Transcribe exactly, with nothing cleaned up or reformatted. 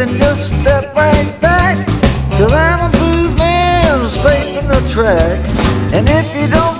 then just step right back. Cause I'm a blues man straight from the tracks. And if you don't